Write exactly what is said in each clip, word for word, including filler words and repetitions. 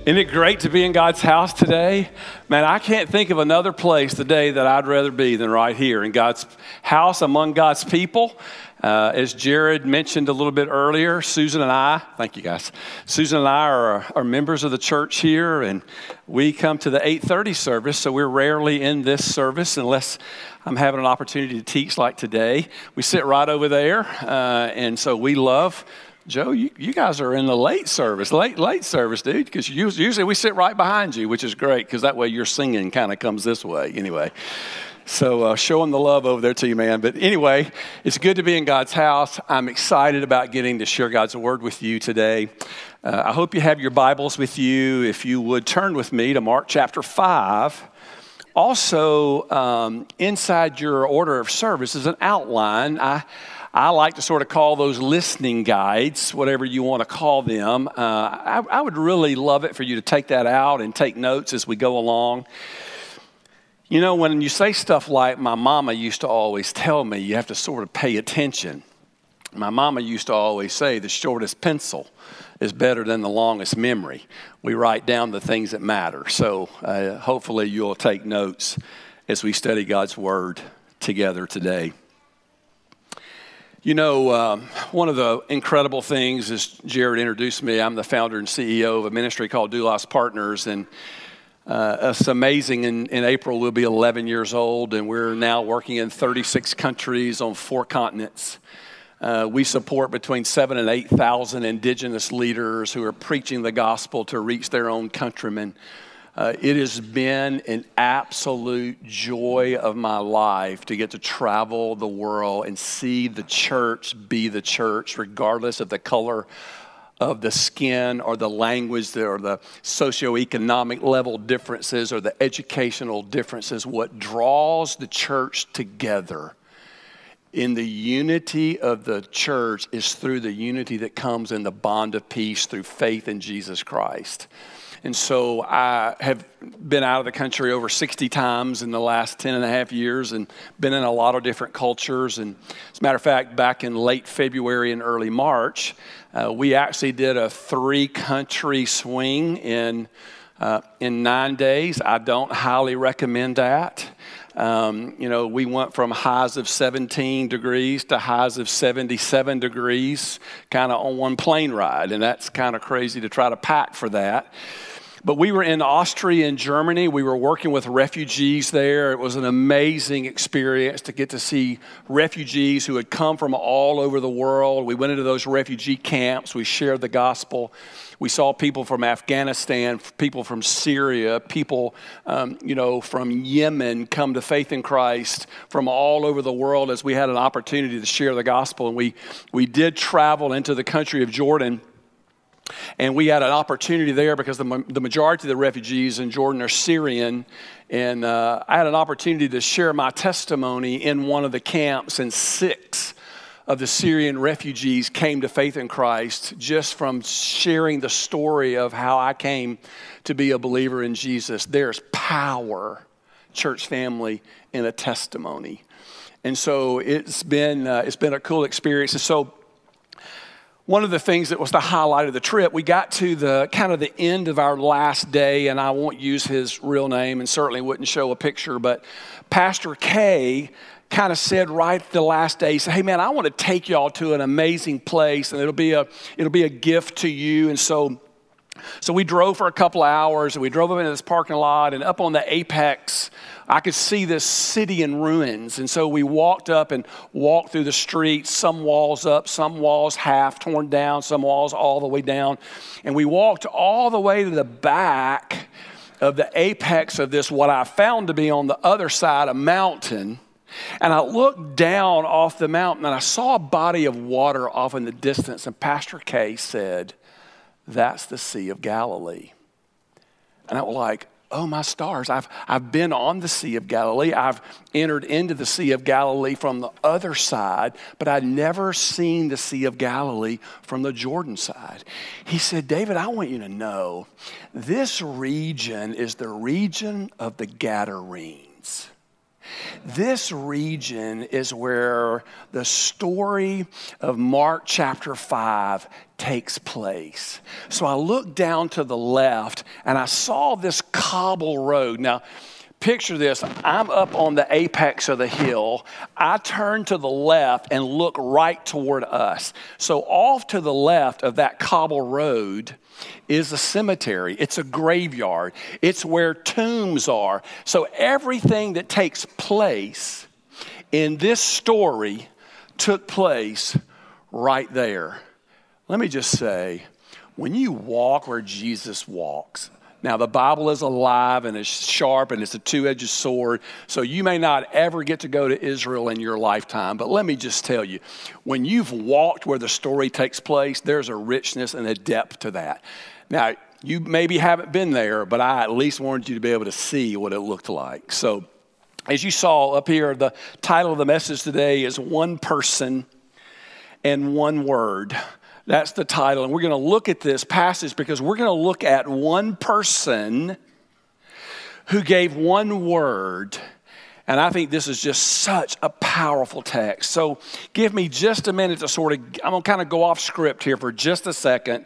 Isn't it great to be in God's house today? Man, I can't think of another place today that I'd rather be than right here in God's house among God's people. Uh, as Jared mentioned a little bit earlier, Susan and I, thank you guys, Susan and I are, are members of the church here, and we come to the eight thirty service, so we're rarely in this service unless I'm having an opportunity to teach like today. We sit right over there, uh, and so we love Joe, you, you guys are in the late service, late, late service, dude, because usually we sit right behind you, which is great, because that way your singing kind of comes this way anyway. So uh, showing the love over there to you, man. But anyway, it's good to be in God's house. I'm excited about getting to share God's word with you today. Uh, I hope you have your Bibles with you. If you would turn with me to Mark chapter five. Also, um, inside your order of service is an outline. I I like to sort of call those listening guides, whatever you want to call them. Uh, I, I would really love it for you to take that out and take notes as we go along. You know, when you say stuff like, my mama used to always tell me, you have to sort of pay attention. My mama used to always say, the shortest pencil is better than the longest memory. We write down the things that matter. So uh, hopefully you'll take notes as we study God's word together today. You know, um, one of the incredible things is Jared introduced me. I'm the founder and C E O of a ministry called Doulos Partners, and uh, it's amazing. In, in April, we'll be eleven years old, and we're now working in thirty-six countries on four continents. Uh, we support between seven and eight thousand indigenous leaders who are preaching the gospel to reach their own countrymen. Uh, it has been an absolute joy of my life to get to travel the world and see the church be the church, regardless of the color of the skin or the language or the socioeconomic level differences or the educational differences. What draws the church together in the unity of the church is through the unity that comes in the bond of peace through faith in Jesus Christ. And so I have been out of the country over sixty times in the last ten and a half years and been in a lot of different cultures. And as a matter of fact, back in late February and early March, uh, we actually did a three-country swing in uh, in nine days. I don't highly recommend that. Um, you know, we went from highs of seventeen degrees to highs of seventy-seven degrees kind of on one plane ride. And that's kind of crazy to try to pack for that. But we were in Austria and Germany. We were working with refugees there. It was an amazing experience to get to see refugees who had come from all over the world. We went into those refugee camps. We shared the gospel. We saw people from Afghanistan, people from Syria, people, um, you know, from Yemen come to faith in Christ from all over the world as we had an opportunity to share the gospel. And we, we did travel into the country of Jordan. And we had an opportunity there because the, the majority of the refugees in Jordan are Syrian. And uh, I had an opportunity to share my testimony in one of the camps, and six of the Syrian refugees came to faith in Christ just from sharing the story of how I came to be a believer in Jesus. There's power, church family, in a testimony. And so it's been uh, it's been a cool experience. And so one of the things that was the highlight of the trip, we got to the kind of the end of our last day, and I won't use his real name and certainly wouldn't show a picture, but Pastor K kind of said right the last day, he said, hey man, I want to take y'all to an amazing place, and it'll be a it'll be a gift to you. And so So we drove for a couple of hours, and we drove up into this parking lot, and up on the apex, I could see this city in ruins. And so we walked up and walked through the streets, some walls up, some walls half torn down, some walls all the way down. And we walked all the way to the back of the apex of this, what I found to be on the other side, a mountain. And I looked down off the mountain, and I saw a body of water off in the distance. And Pastor K said, that's the Sea of Galilee. And I was like, oh my stars, I've I've been on the Sea of Galilee. I've entered into the Sea of Galilee from the other side, but I'd never seen the Sea of Galilee from the Jordan side. He said, David, I want you to know, this region is the region of the Gadarenes. This region is where the story of Mark chapter five takes place. So I looked down to the left and I saw this cobble road. Now, picture this. I'm up on the apex of the hill. I turn to the left and look right toward us. So off to the left of that cobble road is a cemetery. It's a graveyard. It's where tombs are. So everything that takes place in this story took place right there. Let me just say, when you walk where Jesus walks, now the Bible is alive and it's sharp and it's a two-edged sword, so you may not ever get to go to Israel in your lifetime, but let me just tell you, when you've walked where the story takes place, there's a richness and a depth to that. Now, you maybe haven't been there, but I at least wanted you to be able to see what it looked like. So, as you saw up here, the title of the message today is One Person and One Word. That's the title. And we're going to look at this passage because we're going to look at one person who gave one word. And I think this is just such a powerful text. So give me just a minute to sort of, I'm going to kind of go off script here for just a second,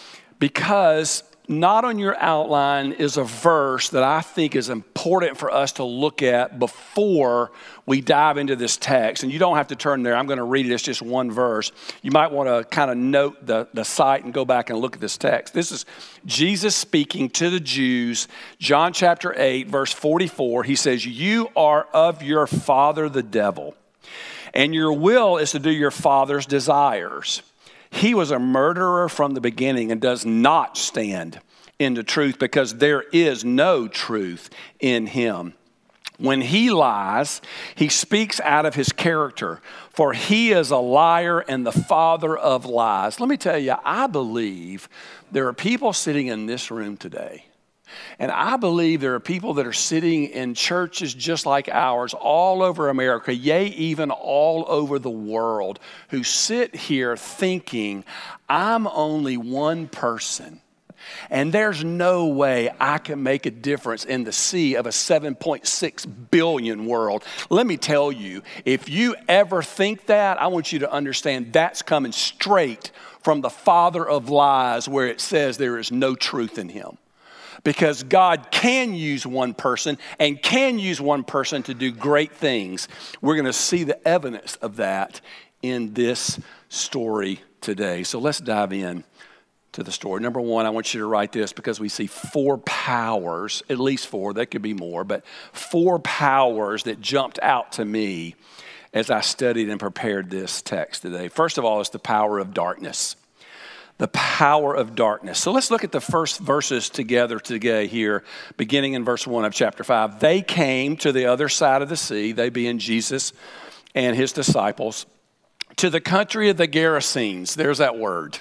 because not on your outline is a verse that I think is important for us to look at before we dive into this text. And you don't have to turn there. I'm going to read it. It's just one verse. You might want to kind of note the, the site and go back and look at this text. This is Jesus speaking to the Jews, John chapter eight, verse forty-four. He says, "You are of your father the devil, and your will is to do your father's desires. He was a murderer from the beginning and does not stand in the truth because there is no truth in him. When he lies, he speaks out of his character, for he is a liar and the father of lies." Let me tell you, I believe there are people sitting in this room today, and I believe there are people that are sitting in churches just like ours all over America, yea, even all over the world, who sit here thinking, I'm only one person, and there's no way I can make a difference in the sea of a seven point six billion world. Let me tell you, if you ever think that, I want you to understand that's coming straight from the father of lies, where it says there is no truth in him. Because God can use one person and can use one person to do great things. We're going to see the evidence of that in this story today. So let's dive in to the story. Number one, I want you to write this because we see four powers, at least four, there could be more, but four powers that jumped out to me as I studied and prepared this text today. First of all, it's the power of darkness. The power of darkness. So let's look at the first verses together today here, beginning in verse one of chapter five. They came to the other side of the sea, they being Jesus and his disciples, to the country of the Gerasenes. There's that word.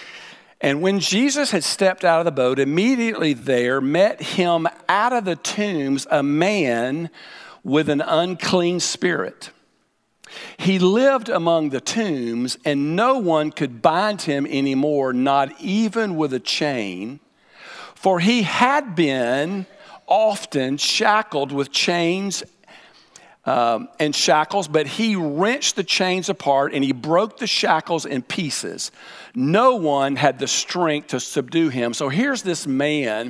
And when Jesus had stepped out of the boat, immediately there met him out of the tombs a man with an unclean spirit. He lived among the tombs, and no one could bind him anymore, not even with a chain, for he had been often shackled with chains um, and shackles, but he wrenched the chains apart and he broke the shackles in pieces. No one had the strength to subdue him. So here's this man,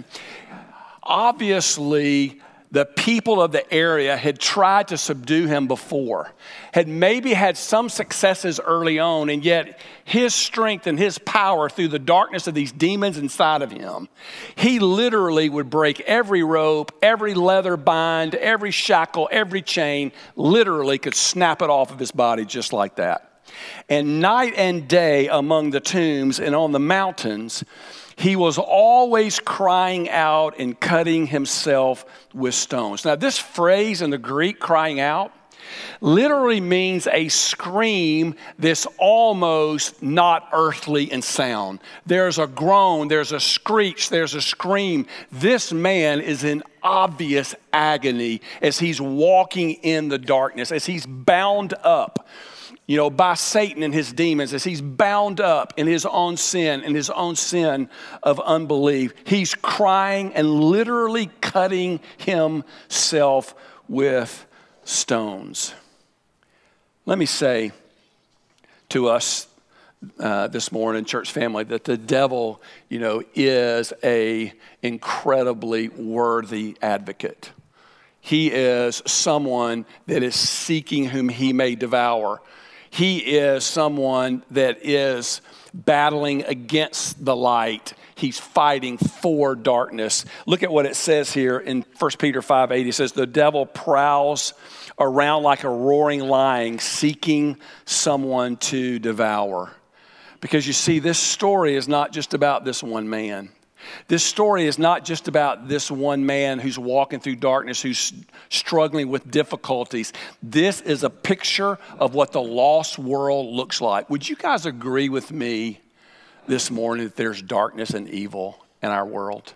obviously the people of the area had tried to subdue him before, had maybe had some successes early on, and yet his strength and his power through the darkness of these demons inside of him, he literally would break every rope, every leather bind, every shackle, every chain, literally could snap it off of his body just like that. And night and day among the tombs and on the mountains, he was always crying out and cutting himself with stones. Now, this phrase in the Greek, crying out, literally means a scream that's almost not earthly in sound. There's a groan, there's a screech, there's a scream. This man is in obvious agony as he's walking in the darkness, as he's bound up, you know, by Satan and his demons, as he's bound up in his own sin, in his own sin of unbelief. He's crying and literally cutting himself with stones. Let me say to us uh, this morning, church family, that the devil, you know, is a incredibly worthy advocate. He is someone that is seeking whom he may devour. He is someone that is battling against the light. He's fighting for darkness. Look at what it says here in First Peter five eight. It says, the devil prowls around like a roaring lion, seeking someone to devour. Because you see, this story is not just about this one man. This story is not just about this one man who's walking through darkness, who's struggling with difficulties. This is a picture of what the lost world looks like. Would you guys agree with me this morning that there's darkness and evil in our world?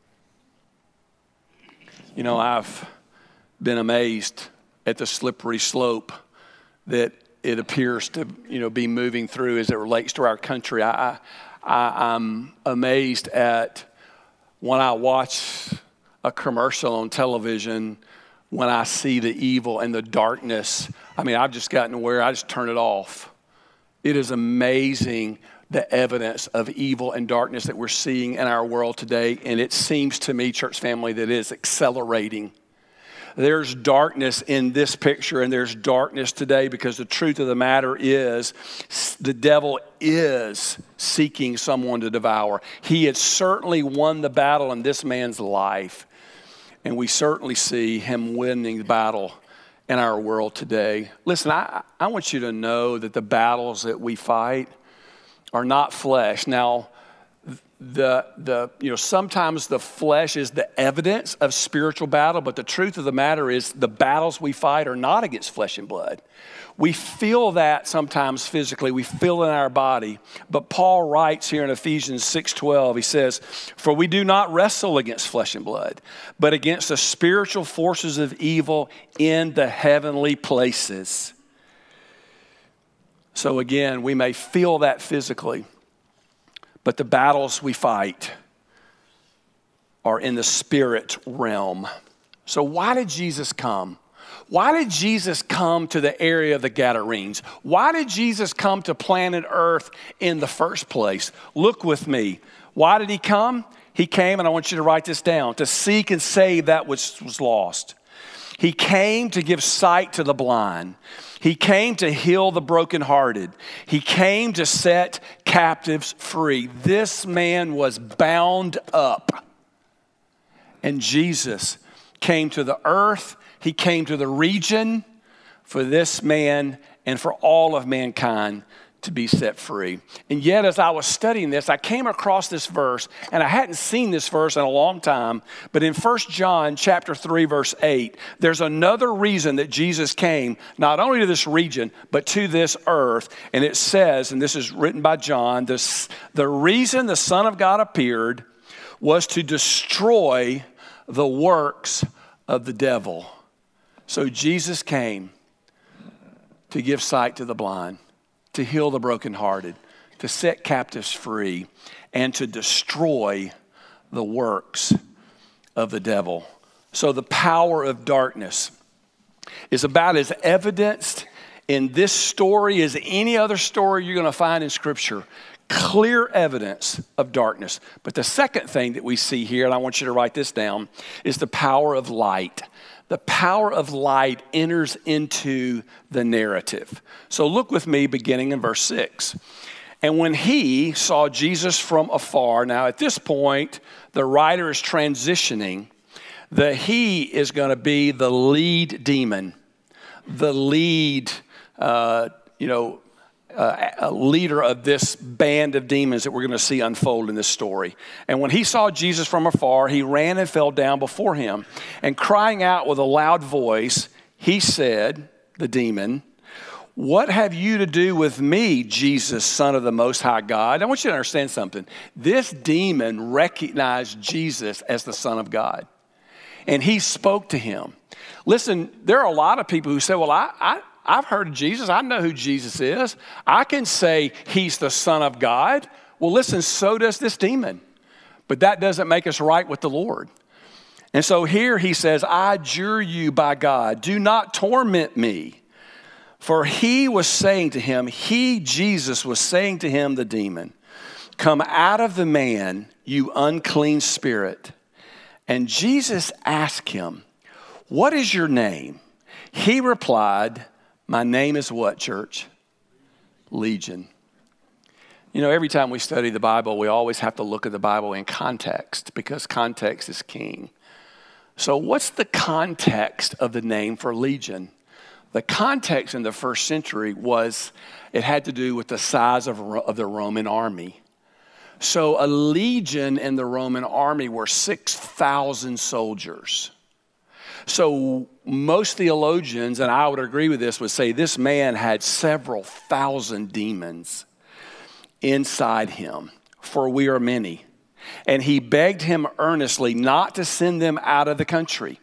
You know, I've been amazed at the slippery slope that it appears to, you know, be moving through as it relates to our country. I, I, I'm amazed at when I watch a commercial on television, when I see the evil and the darkness. I mean, I've just gotten to where I just turn it off. It is amazing the evidence of evil and darkness that we're seeing in our world today. And it seems to me, church family, that it is accelerating. There's darkness in this picture, and there's darkness today because the truth of the matter is the devil is seeking someone to devour. He had certainly won the battle in this man's life, and we certainly see him winning the battle in our world today. Listen, I, I want you to know that the battles that we fight are not flesh. Now, The, the, you know, sometimes the flesh is the evidence of spiritual battle, but the truth of the matter is the battles we fight are not against flesh and blood. We feel that sometimes physically, we feel it in our body, but Paul writes here in Ephesians six twelve, he says, for we do not wrestle against flesh and blood, but against the spiritual forces of evil in the heavenly places. So again, we may feel that physically, but the battles we fight are in the spirit realm. So why did Jesus come? Why did Jesus come to the area of the Gadarenes? Why did Jesus come to planet Earth in the first place? Look with me. Why did he come? He came, and I want you to write this down, to seek and save that which was lost. He came to give sight to the blind. He came to heal the brokenhearted. He came to set captives free. This man was bound up. And Jesus came to the earth. He came to the region for this man and for all of mankind to be set free. And yet, as I was studying this, I came across this verse, and I hadn't seen this verse in a long time, but in First John chapter three, verse eight, there's another reason that Jesus came, not only to this region, but to this earth. And it says, and this is written by John, this, the reason the Son of God appeared was to destroy the works of the devil. So Jesus came to give sight to the blind, to heal the brokenhearted, to set captives free, and to destroy the works of the devil. So the power of darkness is about as evidenced in this story as any other story you're going to find in Scripture. Clear evidence of darkness. But the second thing that we see here, and I want you to write this down, is the power of light. The power of light enters into the narrative. So look with me beginning in verse six. And when he saw Jesus from afar, now at this point, the writer is transitioning. The he is going to be the lead demon, the lead, uh, you know, Uh, a leader of this band of demons that we're going to see unfold in this story. And when he saw Jesus from afar, he ran and fell down before him. And crying out with a loud voice, he said, the demon, what have you to do with me, Jesus, Son of the Most High God? I want you to understand something. This demon recognized Jesus as the Son of God. And he spoke to him. Listen, there are a lot of people who say, well, I... I I've heard of Jesus. I know who Jesus is. I can say he's the Son of God. Well, listen, so does this demon. But that doesn't make us right with the Lord. And so here he says, I adjure you by God, do not torment me. For he was saying to him, he, Jesus, was saying to him, the demon, come out of the man, you unclean spirit. And Jesus asked him, what is your name? He replied, my name is what, church? Legion. You know, every time we study the Bible, we always have to look at the Bible in context because context is king. So what's the context of the name for Legion? The context in the first century was it had to do with the size of, of the Roman army. So a legion in the Roman army were six thousand soldiers. So most theologians, and I would agree with this, would say this man had several thousand demons inside him, for we are many. And he begged him earnestly not to send them out of the country.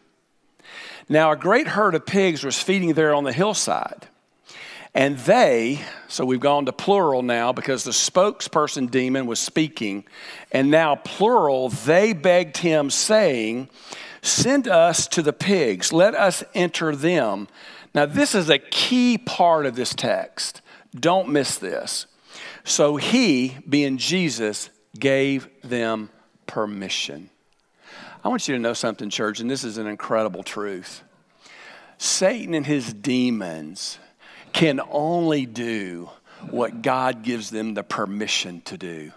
Now a great herd of pigs was feeding there on the hillside. And they, so we've gone to plural now because the spokesperson demon was speaking. And now plural, they begged him saying, send us to the pigs, let us enter them. Now this is a key part of this text. Don't miss this. So he, being Jesus, gave them permission. I want you to know something, church, and this is an incredible truth. Satan and his demons can only do what God gives them the permission to do.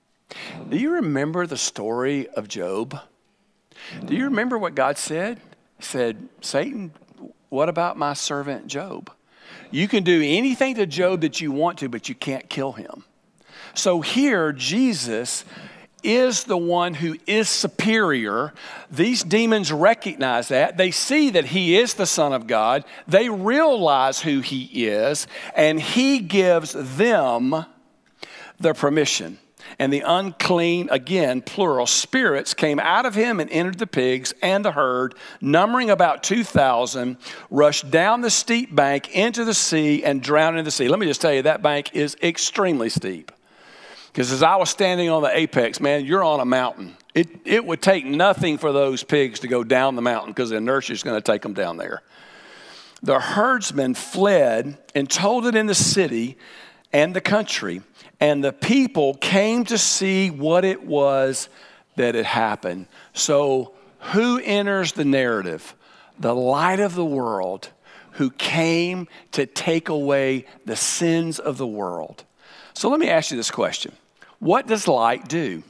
Do you remember the story of Job? Do you remember what God said? He said, Satan, what about my servant Job? You can do anything to Job that you want to, but you can't kill him. So here, Jesus is the one who is superior. These demons recognize that. They see that he is the Son of God. They realize who he is, and he gives them the permission. And the unclean, again, plural, spirits came out of him and entered the pigs and the herd, numbering about two thousand, rushed down the steep bank into the sea and drowned in the sea. Let me just tell you, that bank is extremely steep. Because as I was standing on the apex, man, you're on a mountain. It, it would take nothing for those pigs to go down the mountain because the inertia is going to take them down there. The herdsmen fled and told it in the city and the country. And the people came to see what it was that had happened. So who enters the narrative? The light of the world who came to take away the sins of the world. So let me ask you this question. What does light do?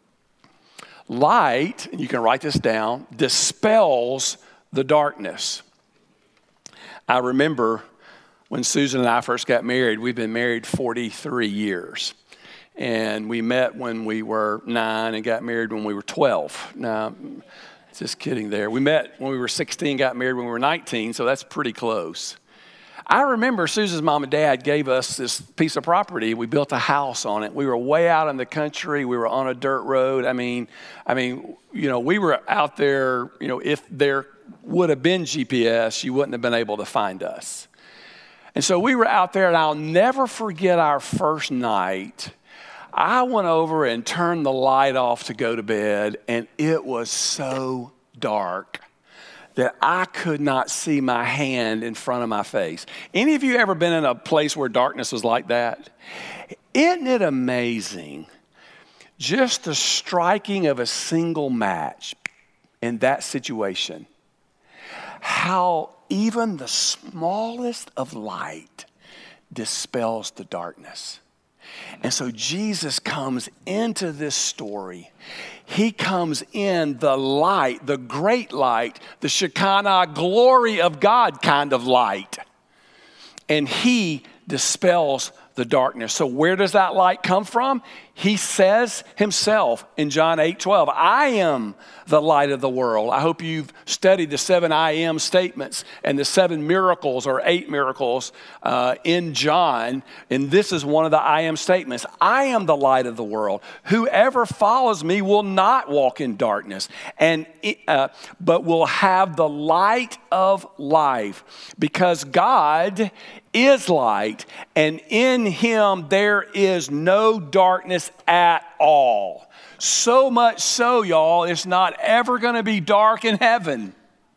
Light, and you can write this down, dispels the darkness. I remember when Susan and I first got married. We've been married forty-three years. And we met when we were nine and got married when we were twelve. Now, just kidding there. We met when we were sixteen, got married when we were nineteen, so that's pretty close. I remember Susan's mom and dad gave us this piece of property. We built a house on it. We were way out in the country. We were on a dirt road. I mean, I mean, you know, we were out there, you know, if there would have been G P S, you wouldn't have been able to find us. And so we were out there, and I'll never forget our first night. I went over and turned the light off to go to bed, and it was so dark that I could not see my hand in front of my face. Any of you ever been in a place where darkness was like that? Isn't it amazing? Just the striking of a single match in that situation. How even the smallest of light dispels the darkness. And so Jesus comes into this story. He comes in the light, the great light, the Shekinah glory of God kind of light. And he dispels the darkness. So where does that light come from? He says himself in John eight twelve, I am the light of the world. I hope you've studied the seven I am statements and the seven miracles or eight miracles uh, in John. And this is one of the I am statements. I am the light of the world. Whoever follows me will not walk in darkness, and uh, but will have the light of life, because God is light, and in him there is no darkness at all. So much so, y'all, it's not ever going to be dark in heaven.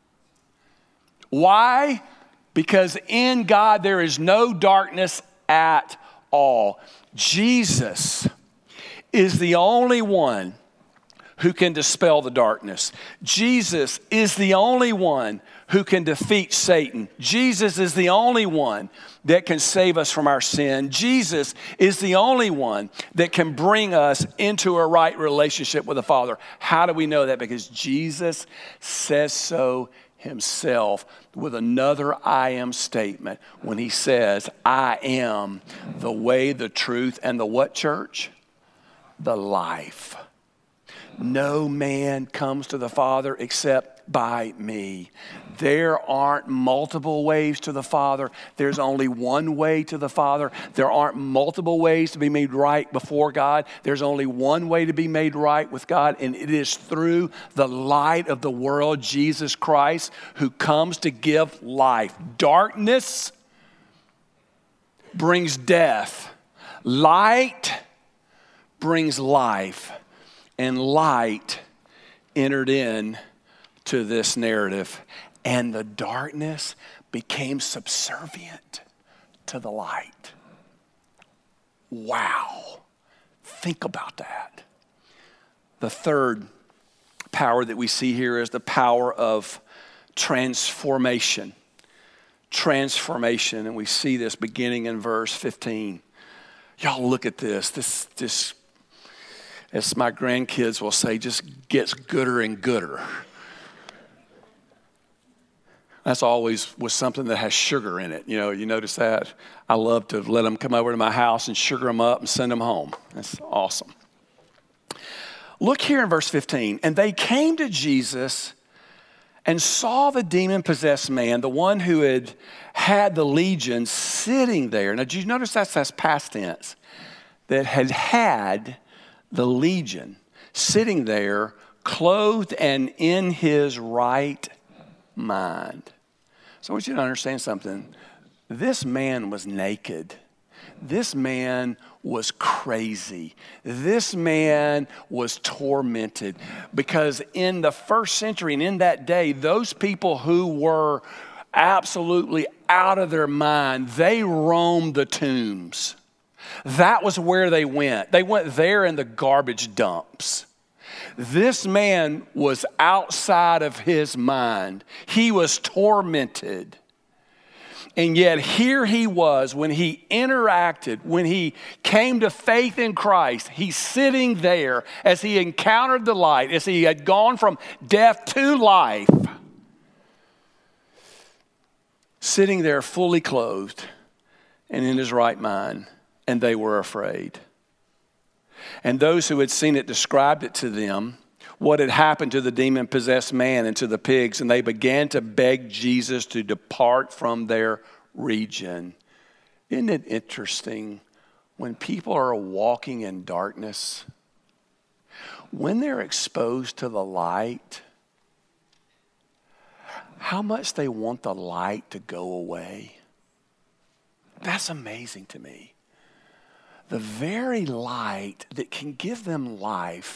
Why? Because in God there is no darkness at all. Jesus is the only one who can dispel the darkness. Jesus is the only one who can defeat Satan. Jesus is the only one that can save us from our sin. Jesus is the only one that can bring us into a right relationship with the Father. How do we know that? Because Jesus says so himself with another I am statement when he says, I am the way, the truth, and the what, church? The life. No man comes to the Father except by me. There aren't multiple ways to the Father. There's only one way to the Father. There aren't multiple ways to be made right before God. There's only one way to be made right with God, and it is through the light of the world, Jesus Christ, who comes to give life. Darkness brings death. Light brings life. And light entered in to this narrative, and the darkness became subservient to the light. Wow. Think about that. The third power that we see here is the power of transformation. Transformation, and we see this beginning in verse fifteen. Y'all look at this. This, this, as my grandkids will say, just gets gooder and gooder. That's always with something that has sugar in it. You know, you notice that? I love to let them come over to my house and sugar them up and send them home. That's awesome. Look here in verse fifteen. And they came to Jesus and saw the demon-possessed man, the one who had had the legion, sitting there. Now, did you notice that's, that's past tense? That had had the legion, sitting there, clothed and in his right mind. So I want you to understand something. This man was naked. This man was crazy. This man was tormented, because in the first century and in that day, those people who were absolutely out of their mind, they roamed the tombs. That was where they went. They went there in the garbage dumps. This man was outside of his mind. He was tormented. And yet here he was when he interacted, when he came to faith in Christ. He's sitting there as he encountered the light, as he had gone from death to life, sitting there fully clothed and in his right mind. And they were afraid. And those who had seen it described it to them, what had happened to the demon-possessed man and to the pigs, and they began to beg Jesus to depart from their region. Isn't it interesting when people are walking in darkness, when they're exposed to the light, how much they want the light to go away? That's amazing to me. The very light that can give them life,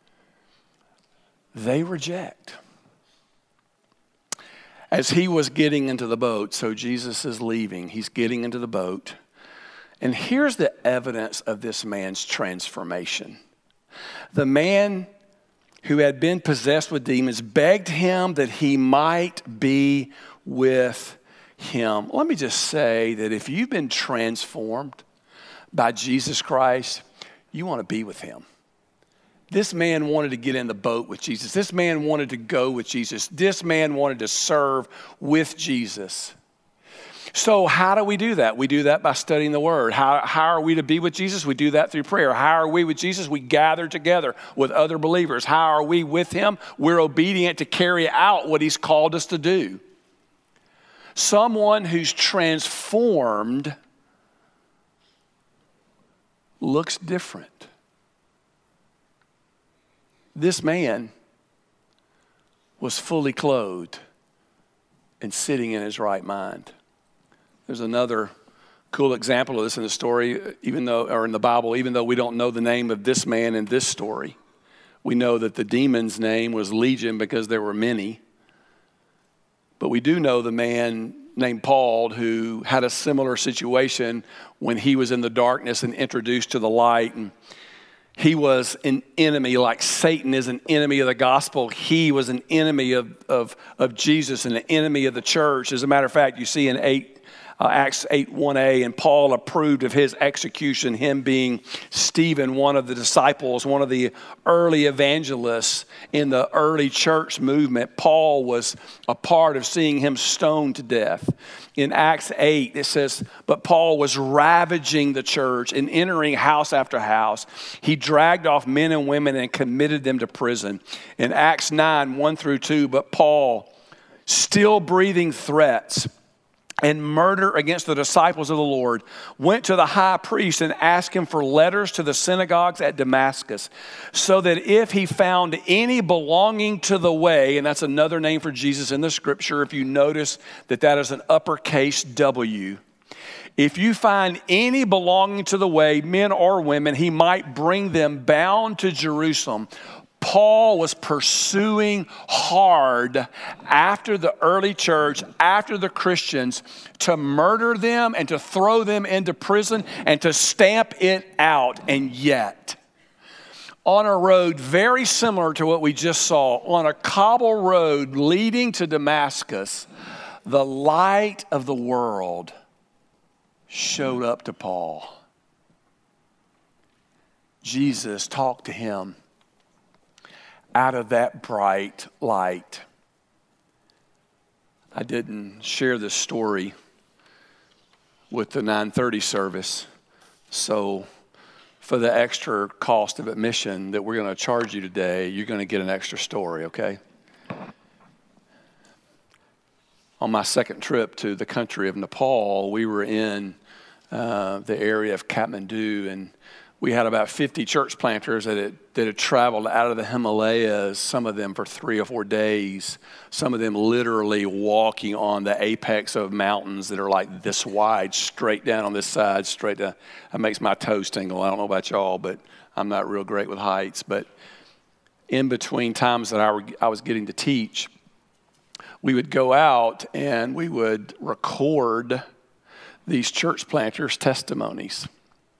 they reject. As he was getting into the boat, so Jesus is leaving, he's getting into the boat. And here's the evidence of this man's transformation. The man who had been possessed with demons begged him that he might be with him. Let me just say that if you've been transformed by Jesus Christ, you want to be with him. This man wanted to get in the boat with Jesus. This man wanted to go with Jesus. This man wanted to serve with Jesus. So how do we do that? We do that by studying the Word. How, how are we to be with Jesus? We do that through prayer. How are we with Jesus? We gather together with other believers. How are we with him? We're obedient to carry out what he's called us to do. Someone who's transformed looks different. This man was fully clothed and sitting in his right mind. There's another cool example of this in the story, even though, or in the Bible, even though we don't know the name of this man in this story. We know that the demon's name was Legion because there were many. But we do know the man named Paul who had a similar situation when he was in the darkness and introduced to the light. And he was an enemy, like Satan is an enemy of the gospel. He was an enemy of, of, of Jesus and an enemy of the church. As a matter of fact, you see in eight, uh, Acts eight one a, and Paul approved of his execution, him being Stephen, one of the disciples, one of the early evangelists in the early church movement. Paul was a part of seeing him stoned to death. In Acts eight, it says, but Paul was ravaging the church and entering house after house. He dragged off men and women and committed them to prison. In Acts nine, one through two, but Paul, still breathing threats and murder against the disciples of the Lord, went to the high priest and asked him for letters to the synagogues at Damascus, so that if he found any belonging to the way, and that's another name for Jesus in the scripture, if you notice that that is an uppercase W, if you find any belonging to the way, men or women, he might bring them bound to Jerusalem. Paul was pursuing hard after the early church, after the Christians, to murder them and to throw them into prison and to stamp it out. And yet, on a road very similar to what we just saw, on a cobble road leading to Damascus, the light of the world showed up to Paul. Jesus talked to him out of that bright light. I didn't share this story with the nine thirty service, so for the extra cost of admission that we're going to charge you today, you're going to get an extra story, okay? On my second trip to the country of Nepal, we were in uh, the area of Kathmandu, and we had about fifty church planters that had, that had traveled out of the Himalayas, some of them for three or four days, some of them literally walking on the apex of mountains that are like this wide, straight down on this side, straight down. That makes my toes tingle. I don't know about y'all, but I'm not real great with heights. But in between times that I, were, I was getting to teach, we would go out and we would record these church planters' testimonies.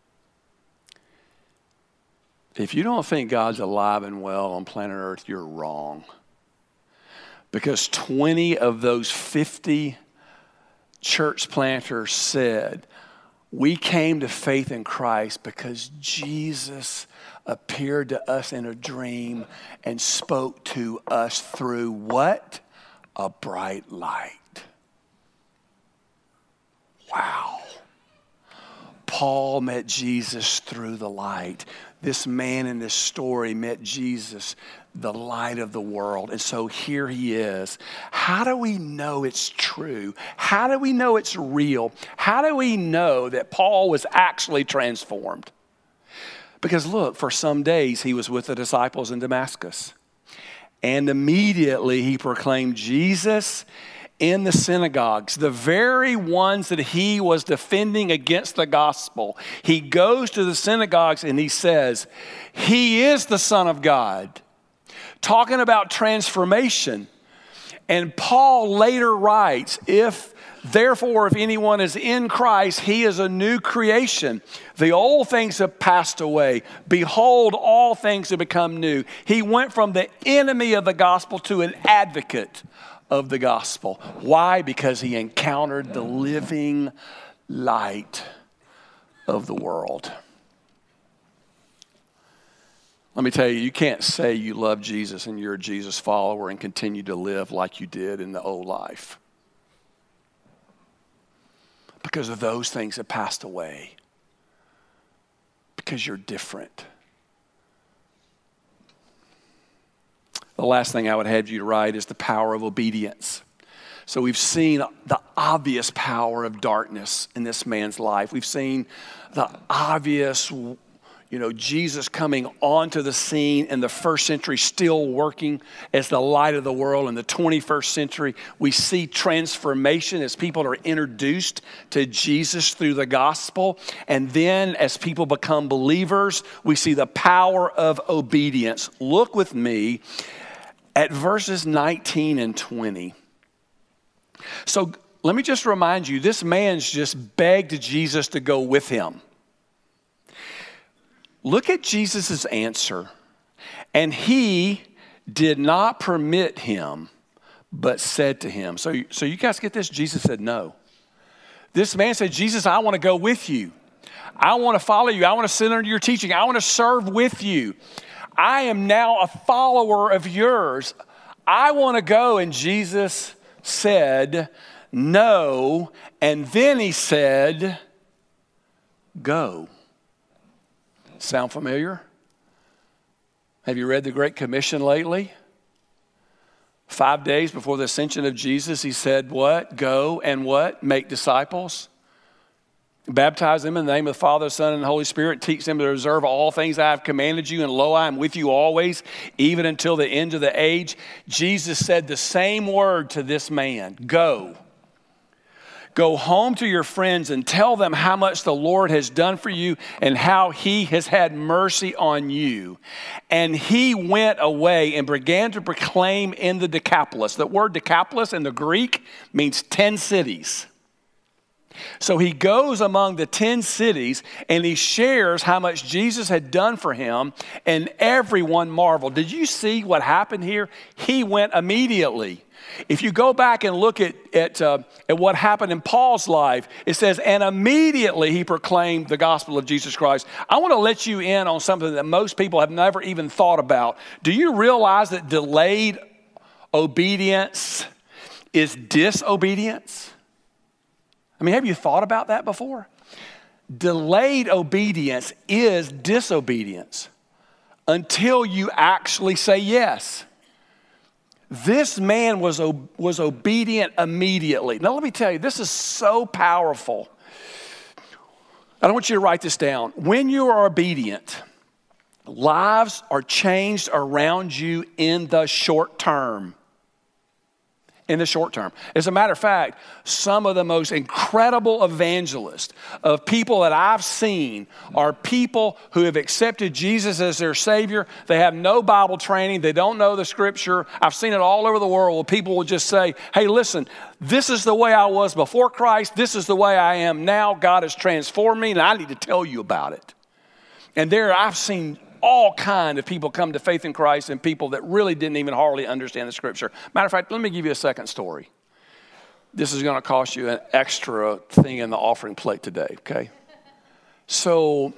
If you don't think God's alive and well on planet Earth, you're wrong. Because twenty of those fifty church planters said, we came to faith in Christ because Jesus appeared to us in a dream and spoke to us through what? A bright light. Wow. Paul met Jesus through the light. This man in this story met Jesus, the light of the world. And so here he is. How do we know it's true? How do we know it's real? How do we know that Paul was actually transformed? Because look, for some days he was with the disciples in Damascus. And immediately he proclaimed Jesus in the synagogues, the very ones that he was defending against the gospel. He goes to the synagogues and he says, he is the Son of God. Talking about transformation. And Paul later writes, if therefore if anyone is in Christ, he is a new creation. The old things have passed away. Behold, all things have become new. He went from the enemy of the gospel to an advocate of the gospel. Why? Because he encountered the living light of the world. Let me tell you, you can't say you love Jesus and you're a Jesus follower and continue to live like you did in the old life. Because of those things that passed away. Because you're different. The last thing I would have you to write is the power of obedience. So we've seen the obvious power of darkness in this man's life. We've seen the obvious, you know, Jesus coming onto the scene in the first century, still working as the light of the world. In the twenty-first century, we see transformation as people are introduced to Jesus through the gospel. And then as people become believers, we see the power of obedience. Look with me at verses nineteen and twenty. So let me just remind you, this man's just begged Jesus to go with him. Look at Jesus' answer. And he did not permit him, but said to him. So, so you guys get this? Jesus said no. This man said, Jesus, I want to go with you. I want to follow you. I want to sit under your teaching. I want to serve with you. I am now a follower of yours. I want to go. And Jesus said no. And then he said, go. Sound familiar? Have you read the Great Commission lately? Five days before the ascension of Jesus, he said what? Go and what? Make disciples. Baptize them in the name of the Father, Son, and the Holy Spirit. Teach them to observe all things I have commanded you. And lo, I am with you always, even until the end of the age. Jesus said the same word to this man. Go. Go home to your friends and tell them how much the Lord has done for you and how he has had mercy on you. And he went away and began to proclaim in the Decapolis. The word Decapolis in the Greek means ten cities. So he goes among the ten cities and he shares how much Jesus had done for him, and everyone marveled. Did you see what happened here? He went immediately. If you go back and look at, at, uh, at what happened in Paul's life, it says, and immediately he proclaimed the gospel of Jesus Christ. I want to let you in on something that most people have never even thought about. Do you realize that delayed obedience is disobedience? I mean, have you thought about that before? Delayed obedience is disobedience until you actually say yes. This man was, was obedient immediately. Now, let me tell you, this is so powerful. I don't want you to write this down. When you are obedient, lives are changed around you in the short term. In the short term. As a matter of fact, some of the most incredible evangelists of people that I've seen are people who have accepted Jesus as their Savior. They have no Bible training. They don't know the Scripture. I've seen it all over the world where people will just say, hey, listen, this is the way I was before Christ. This is the way I am now. God has transformed me, and I need to tell you about it. And there I've seen all kind of people come to faith in Christ, and people that really didn't even hardly understand the Scripture. Matter of fact, let me give you a second story. This is going to cost you an extra thing in the offering plate today, okay? So,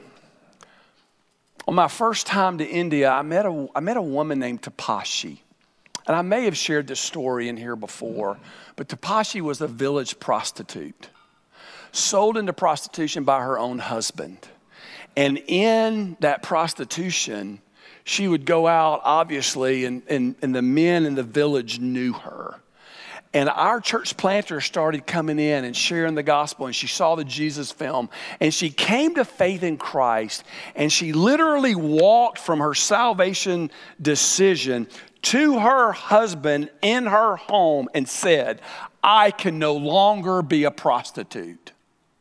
on my first time to India, I met a, I met a woman named Tapashi. And I may have shared this story in here before, but Tapashi was a village prostitute, sold into prostitution by her own husband. And in that prostitution, she would go out, obviously, and, and, and the men in the village knew her. And our church planter started coming in and sharing the gospel, and she saw the Jesus film, and she came to faith in Christ, and she literally walked from her salvation decision to her husband in her home and said, I can no longer be a prostitute.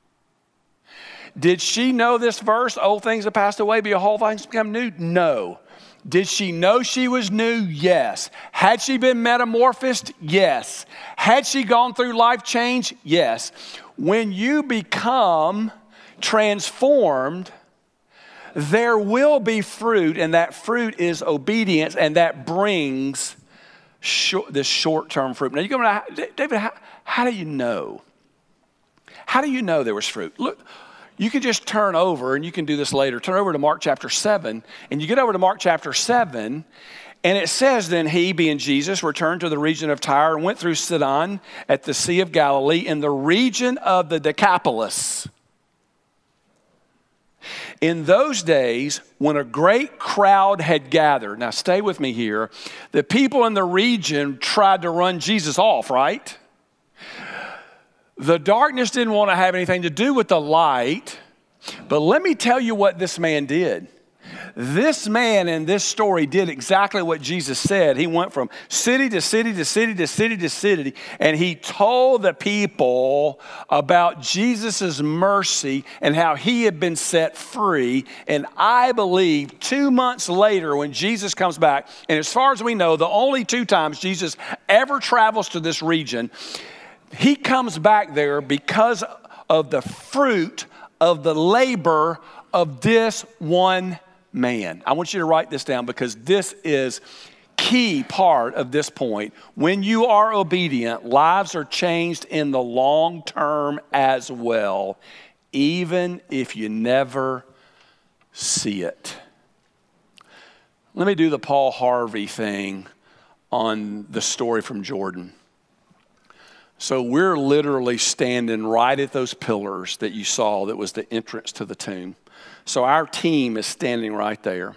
Did she know this verse, old things have passed away, behold, all things become new? No. Did she know she was new? Yes. Had she been metamorphosed? Yes. Had she gone through life change? Yes. When you become transformed, there will be fruit, and that fruit is obedience, and that brings short, this short-term fruit. Now, you're going to, David, how, how do you know? How do you know there was fruit? Look. You can just turn over, and you can do this later. Turn over to Mark chapter seven, and you get over to Mark chapter seven, and it says, then he, being Jesus, returned to the region of Tyre and went through Sidon at the Sea of Galilee in the region of the Decapolis. In those days, when a great crowd had gathered, now stay with me here, the people in the region tried to run Jesus off, right? The darkness didn't want to have anything to do with the light, but let me tell you what this man did. This man in this story did exactly what Jesus said. He went from city to city to city to city to city, and he told the people about Jesus' mercy and how he had been set free. And I believe two months later when Jesus comes back, and as far as we know, the only two times Jesus ever travels to this region, he comes back there because of the fruit of the labor of this one man. I want you to write this down because this is key part of this point. When you are obedient, lives are changed in the long term as well, even if you never see it. Let me do the Paul Harvey thing on the story from Jordan. So we're literally standing right at those pillars that you saw that was the entrance to the tomb. So our team is standing right there.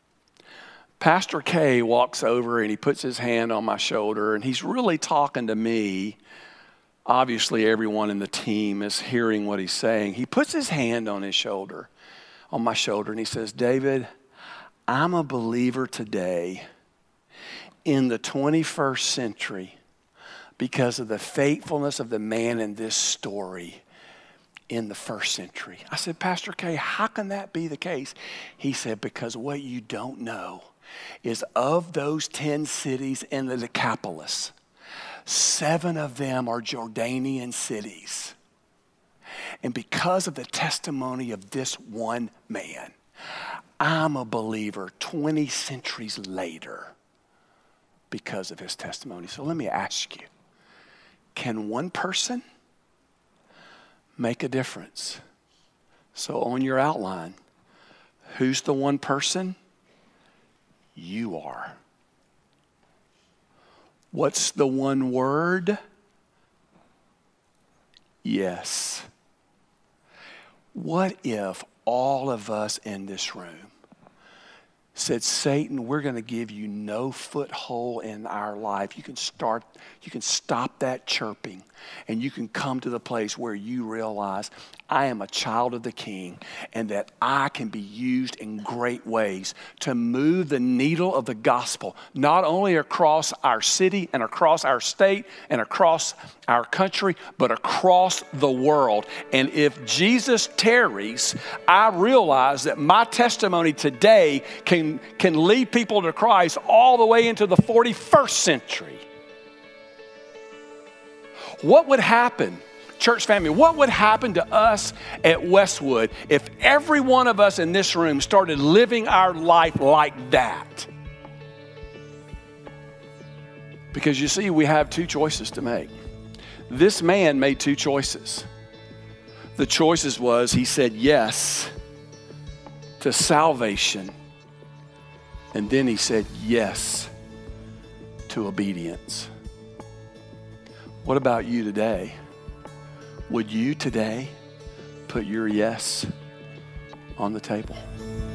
Pastor K walks over and he puts his hand on my shoulder and he's really talking to me. Obviously, everyone in the team is hearing what he's saying. He puts his hand on his shoulder, on my shoulder, and he says, David, I'm a believer today in the twenty-first century because of the faithfulness of the man in this story in the first century. I said, Pastor K, how can that be the case? He said, because what you don't know is of those ten cities in the Decapolis, seven of them are Jordanian cities. And because of the testimony of this one man, I'm a believer twenty centuries later because of his testimony. So let me ask you, can one person make a difference? So on your outline, who's the one person? You are. What's the one word? Yes. What if all of us in this room said, Satan, we're going to give you no foothold in our life. You can start, you can stop that chirping, and you can come to the place where you realize I am a child of the King and that I can be used in great ways to move the needle of the gospel, not only across our city and across our state and across our country, but across the world. And if Jesus tarries, I realize that my testimony today can, can lead people to Christ all the way into the forty-first century. What would happen, church family, what would happen to us at Westwood if every one of us in this room started living our life like that? Because you see, we have two choices to make. This man made two choices. The choices was he said yes to salvation, and then he said yes to obedience. What about you today? Would you today put your yes on the table?